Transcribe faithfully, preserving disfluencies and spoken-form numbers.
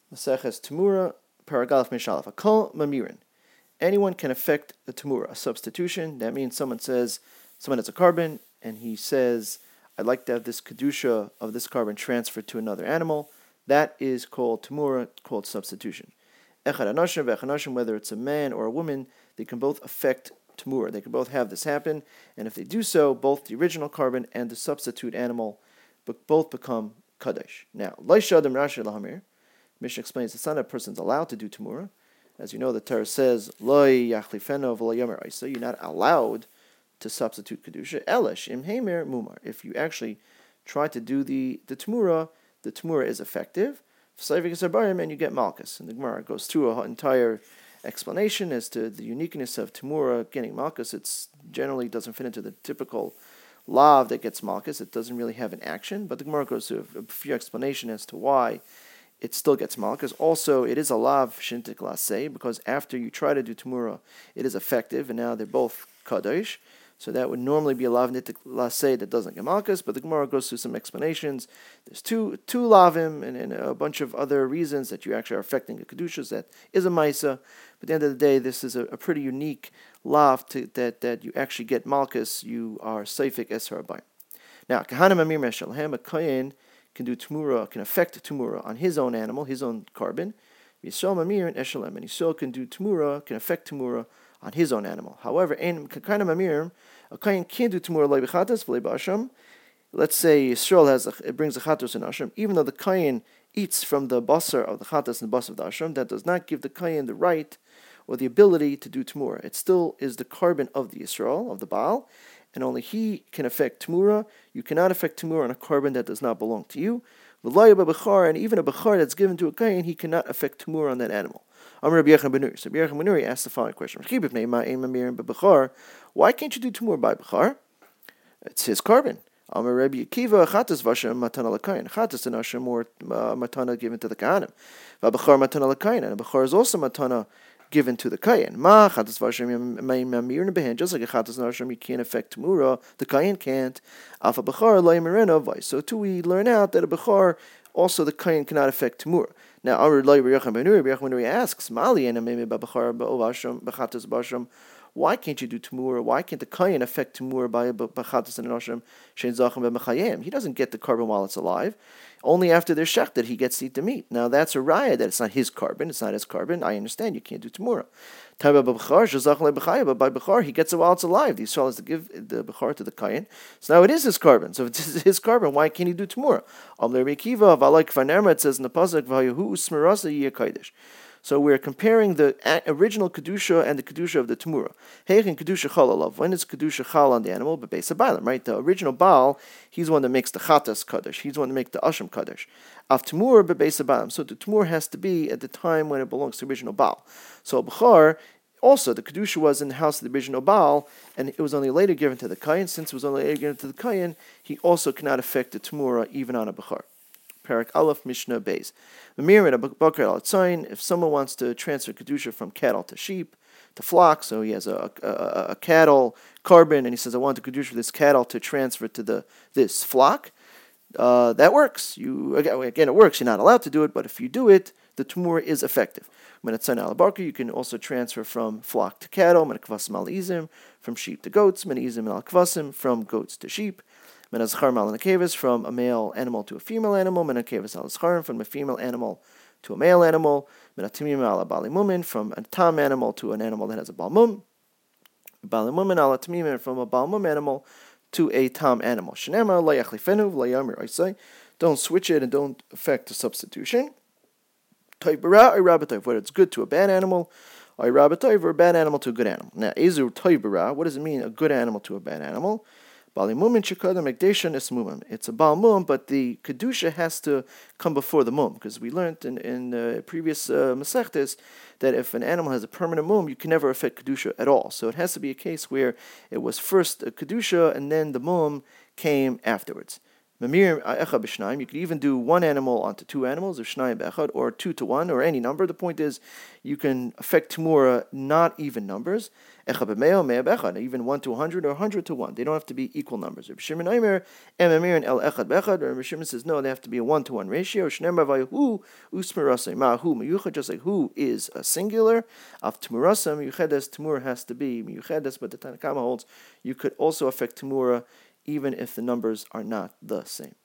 Maseches Tamura, Paragalf Mishalaf. Akol Mamirin. Anyone can affect a Tamura, a substitution. That means someone says, someone has a carbon, and he says, I'd like to have this Kedusha of this carbon transferred to another animal. That is called Tamura, called substitution. Echad Anashim, V'echad Anashim, whether it's a man or a woman, they can both affect Tamura. They can both have this happen, and if they do so, both the original carbon and the substitute animal both become Kadesh. Now, Laisha Adam Rashi Lahamir, Mishnah explains it's not a person's allowed to do Tamura. As you know, the Torah says, Loi Yachlifeno V'lo Yomer Isa, you're not allowed to substitute Kedusha. Elish, Im Heimer Mumar. If you actually try to do the, the Tamura, the Tamura is effective. And you get Malchus. And the Gemara goes through an entire explanation as to the uniqueness of Tamura getting Malchus. It generally doesn't fit into the typical lav that gets Malchus. It doesn't really have an action. But the Gemara goes through a few explanations as to why it still gets Malchus. Also, it is a lav shintik laseh, because after you try to do Tamura, it is effective, and now they're both Kadosh. So that would normally be a lav nitik laseh that doesn't get Malchus, but the Gemara goes through some explanations. There's two two lavim and, and a bunch of other reasons that you actually are affecting the Kedushas. That is a Maisa. But at the end of the day, this is a, a pretty unique lav to, that, that you actually get Malchus. You are Seifik Esher Abayim. Now, Kahanim Amir Meshalhem, a Kayin can do Tamura, can affect Tamura on his own animal, his own carbon. Yisrael Mamir and Eshalem. And Yisrael can do Tamura, can affect Tamura on his own animal. However, in Kakana Mamir, a Kayin can't do Tamura Lei B'chatas V'lei B'asham. Let's say Yisrael has a, it brings a Chatos and Asham, even though the Kayin eats from the basar of the Chatas and the basar of the Asham, that does not give the Kayin the right or the ability to do Tamura. It still is the carbon of the Yisrael, of the Baal, and only he can affect Tamura. You cannot affect Tamura on a carbon that does not belong to you. And even a Bechar that's given to a Kayin, he cannot affect Tamura on that animal. Amr Rabbi Yechon ben Nuri. So Rabbi Yechon ben Nuri asked the following question: why can't you do Tamura by Bechar? It's his carbon. Amr Rabbi Akiva, Chatas Vashem Matana Lakayin. Chatas and Hashem or Matana given to the Kahanim. V'Bechar Matana Lakayin, and Bechar is also Matana given to the Kayin. Ma Chatas Vashem Mamir Nebehan, just like a Chatas and Hashem, you can't affect Tamura, the Kayin can't. Alpha Bechar Lo Yamirena Vice. So too we learn out that a Bechar also the Kayin cannot affect Tamura. Now, Amr Rabbi Yechon ben Nuri, Rabbi Yechon ben Nuri asks, Mali and Amemi Bechar Ba'Ovasham Bechatas Basham. Why can't you do Tamura? Why can't the Kayin affect Tamura by Bachatas and Anoshim Shein Zachem B'Mechayim? He doesn't get the carbon while it's alive. Only after they're shechted he gets to eat the meat. Now that's a raya that it's not his carbon, it's not his carbon. I understand you can't do Tamura. But by Bechar he gets it while it's alive. The Yisrael has to give the Bechar to the Kayin. So now it is his carbon. So if it's his carbon, why can't he do Tamura? It says in the pasuk, V'hayahu Smerasa Yeh Kaidish. So we're comparing the original Kedusha and the Kedusha of the Tamura. Heichen Kedusha Chal alav. When is Kedusha Chal on the animal? But Beis HaBaalim, right? The original Baal, he's the one that makes the Chatas Kaddish. He's the one that makes the Asham Kaddish. Av Tamur be Beis HaBaalim. So the Tamur has to be at the time when it belongs to the original Baal. So Bechar, also the Kedusha was in the house of the original Baal, and it was only later given to the Kayin. Since it was only later given to the Kayin, he also cannot affect the Tamura even on a Bechar. Parak Aleph Mishnah Beis. If someone wants to transfer Kedusha from cattle to sheep, to flock, so he has a, a, a, a cattle carbon, and he says, I want the Kedusha of this cattle to transfer to the this flock, uh, that works. You Again, it works. You're not allowed to do it, but if you do it, the Tamur is effective. You can also transfer from flock to cattle, from sheep to goats, from goats to sheep. From a male animal to a female animal, from a female animal to a male animal, from a tam animal to an animal that has a balmum, from a balmum animal to a tam animal. Don't switch it and don't affect the substitution. Whether it's good to a bad animal, or a bad animal to a good animal. Now, what does it mean, a good animal to a bad animal? It's a Baal Mum, but the Kedusha has to come before the Mum, because we learned in, in uh, previous uh, Masechtes that if an animal has a permanent Mum, you can never affect Kedusha at all. So it has to be a case where it was first a Kedusha and then the Mum came afterwards. Mamir echad b'shnayim. You could even do one animal onto two animals, or shnayim b'echad, or two to one, or any number. The point is, you can affect Tamura not even numbers. Echad b'meo, meo b'echad, even one to a hundred, or hundred to one. They don't have to be equal numbers. Rabbi Shimon Aimer, em amirin el echad b'echad. Rabbi Shimon says no, they have to be a one to one ratio. Shneimar vayu usmerasei ma'hu miyuchad, just like who is a singular. Of Tamurasa miyuchedes, Tamura has to be miyuchedes, but the Tanakama holds you could also affect Tamura even if the numbers are not the same.